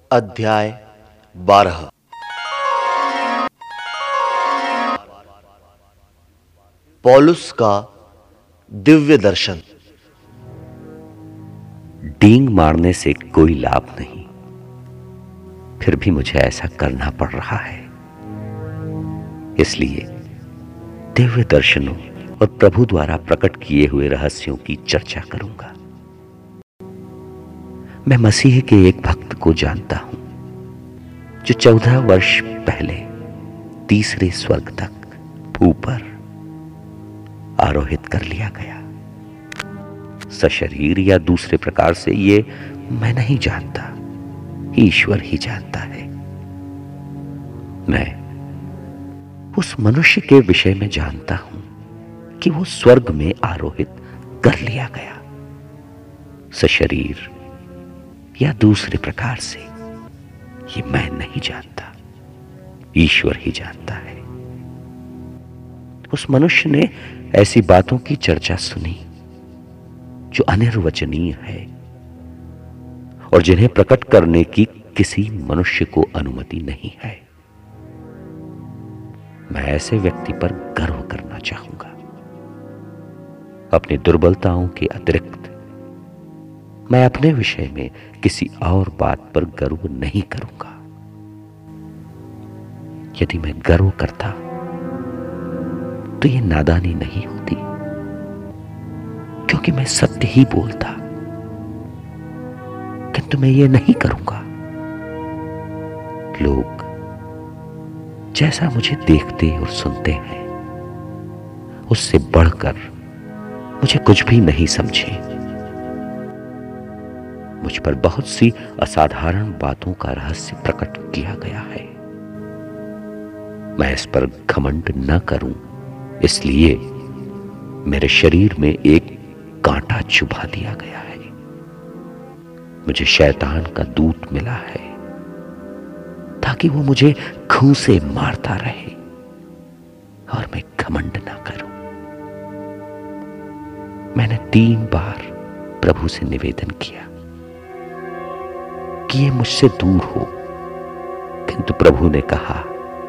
अध्याय 12। पौलुस का दिव्य दर्शन। डींग मारने से कोई लाभ नहीं, फिर भी मुझे ऐसा करना पड़ रहा है। इसलिए दिव्य दर्शनों और प्रभु द्वारा प्रकट किए हुए रहस्यों की चर्चा करूंगा। मैं मसीह के एक भक्त को जानता हूं जो 14 वर्ष पहले तीसरे स्वर्ग तक भू पर आरोहित कर लिया गया। सशरीर या दूसरे प्रकार से ये मैं नहीं जानता, ईश्वर ही जानता है। मैं उस मनुष्य के विषय में जानता हूं कि वो स्वर्ग में आरोहित कर लिया गया, सशरीर या दूसरे प्रकार से, ये मैं नहीं जानता, ईश्वर ही जानता है। उस मनुष्य ने ऐसी बातों की चर्चा सुनी जो अनिर्वचनीय है और जिन्हें प्रकट करने की किसी मनुष्य को अनुमति नहीं है। मैं ऐसे व्यक्ति पर गर्व करना चाहूंगा। अपनी दुर्बलताओं के अतिरिक्त मैं अपने विषय में किसी और बात पर गर्व नहीं करूंगा। यदि मैं गर्व करता तो यह नादानी नहीं होती, क्योंकि मैं सत्य ही बोलता, किंतु मैं ये नहीं करूंगा। लोग जैसा मुझे देखते और सुनते हैं, उससे बढ़कर मुझे कुछ भी नहीं समझे। मुझ पर बहुत सी असाधारण बातों का रहस्य प्रकट किया गया है। मैं इस पर घमंड न करूं, इसलिए मेरे शरीर में एक कांटा चुभा दिया गया है। मुझे शैतान का दूत मिला है ताकि वो मुझे घूंसे मारता रहे और मैं घमंड ना करूं। मैंने 3 बार प्रभु से निवेदन किया कि ये मुझसे दूर हो, किंतु प्रभु ने कहा,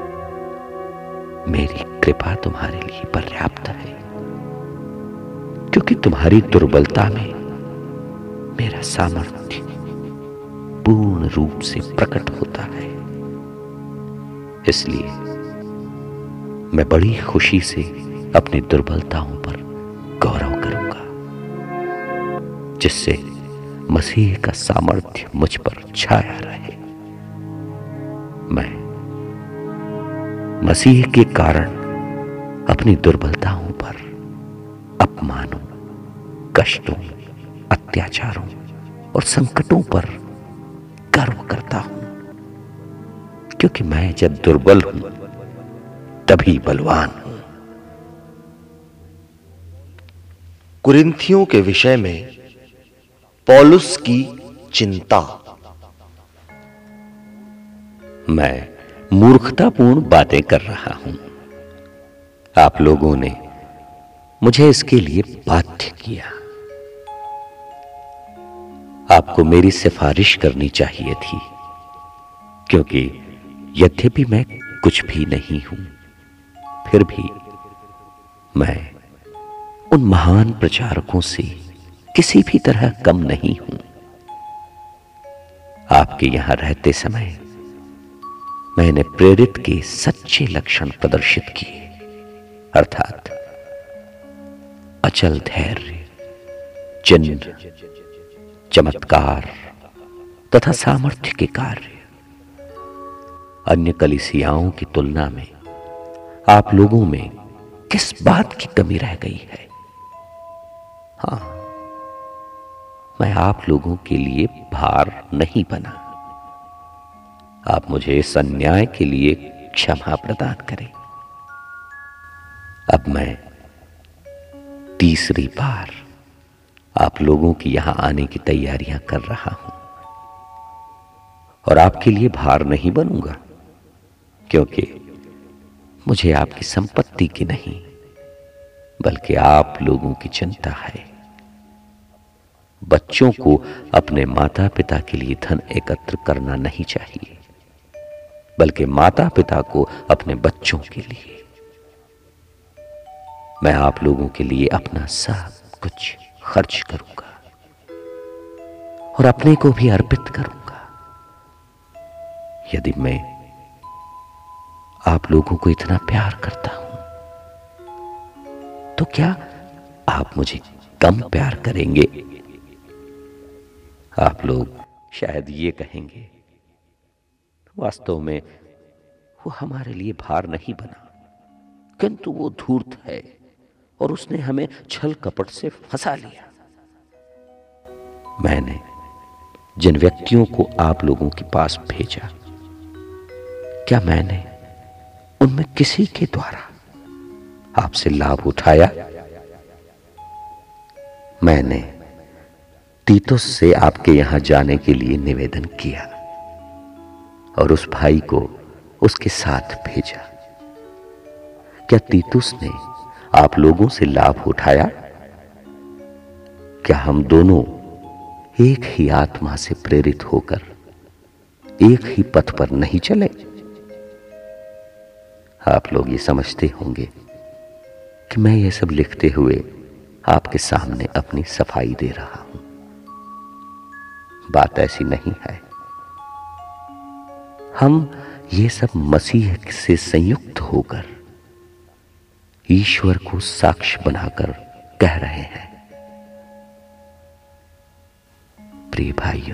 मेरी कृपा तुम्हारे लिए पर्याप्त है, क्योंकि तुम्हारी दुर्बलता में मेरा सामर्थ्य पूर्ण रूप से प्रकट होता है। इसलिए मैं बड़ी खुशी से अपनी दुर्बलताओं पर गौरव करूंगा, जिससे मसीह का सामर्थ्य मुझ पर छाया रहे। मैं मसीह के कारण अपनी दुर्बलताओं पर, अपमानों, कष्टों, अत्याचारों और संकटों पर गर्व करता हूं, क्योंकि मैं जब दुर्बल हूं तभी बलवान हूं। कुरिन्थियों के विषय में पौलुस की चिंता। मैं मूर्खतापूर्ण बातें कर रहा हूं। आप लोगों ने मुझे इसके लिए बाध्य किया। आपको मेरी सिफारिश करनी चाहिए थी, क्योंकि यद्यपि मैं कुछ भी नहीं हूं, फिर भी मैं उन महान प्रचारकों से किसी भी तरह कम नहीं हूं। आपके यहां रहते समय मैंने प्रेरित के सच्चे लक्षण प्रदर्शित किए, अर्थात अचल धैर्य, चिन्ह, चमत्कार तथा सामर्थ्य के कार्य। अन्य कलीसियाओं की तुलना में आप लोगों में किस बात की कमी रह गई है? हां, मैं आप लोगों के लिए भार नहीं बना। आप मुझे इस अन्याय के लिए क्षमा प्रदान करें। अब मैं तीसरी बार आप लोगों की यहां आने की तैयारियां कर रहा हूं और आपके लिए भार नहीं बनूंगा, क्योंकि मुझे आपकी संपत्ति की नहीं, बल्कि आप लोगों की चिंता है। बच्चों को अपने माता पिता के लिए धन एकत्र करना नहीं चाहिए, बल्कि माता पिता को अपने बच्चों के लिए। मैं आप लोगों के लिए अपना सब कुछ खर्च करूंगा और अपने को भी अर्पित करूंगा। यदि मैं आप लोगों को इतना प्यार करता हूं, तो क्या आप मुझे कम प्यार करेंगे? आप लोग शायद ये कहेंगे, वास्तव में वो हमारे लिए भार नहीं बना, किंतु वो धूर्त है और उसने हमें छल कपट से फंसा लिया। मैंने जिन व्यक्तियों को आप लोगों के पास भेजा, क्या मैंने उनमें किसी के द्वारा आपसे लाभ उठाया? मैंने तीतुस से आपके यहां जाने के लिए निवेदन किया और उस भाई को उसके साथ भेजा। क्या तीतुस ने आप लोगों से लाभ उठाया? क्या हम दोनों एक ही आत्मा से प्रेरित होकर एक ही पथ पर नहीं चले? आप लोग ये समझते होंगे कि मैं ये सब लिखते हुए आपके सामने अपनी सफाई दे रहा हूं। बात ऐसी नहीं है। हम ये सब मसीह से संयुक्त होकर ईश्वर को साक्ष्य बनाकर कह रहे हैं। प्रिय भाइयों,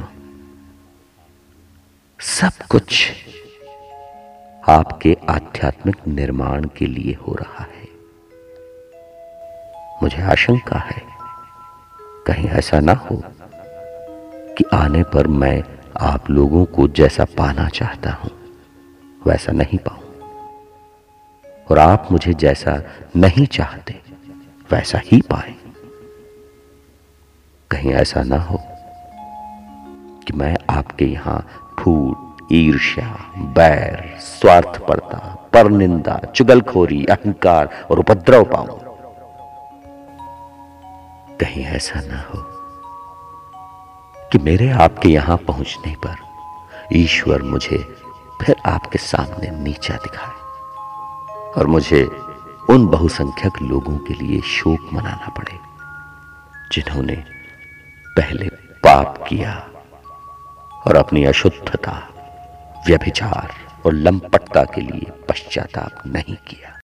सब कुछ आपके आध्यात्मिक निर्माण के लिए हो रहा है। मुझे आशंका है कहीं ऐसा ना हो कि आने पर मैं आप लोगों को जैसा पाना चाहता हूं वैसा नहीं पाऊं, और आप मुझे जैसा नहीं चाहते वैसा ही पाए। कहीं ऐसा ना हो कि मैं आपके यहां फूट, ईर्ष्या, बैर, स्वार्थपरता, परनिंदा, चुगलखोरी, अहंकार और उपद्रव पाऊं। कहीं ऐसा ना हो कि मेरे आपके यहां पहुंचने पर ईश्वर मुझे फिर आपके सामने नीचा दिखाए और मुझे उन बहुसंख्यक लोगों के लिए शोक मनाना पड़े जिन्होंने पहले पाप किया और अपनी अशुद्धता, व्यभिचार और लंपटता के लिए पश्चाताप नहीं किया।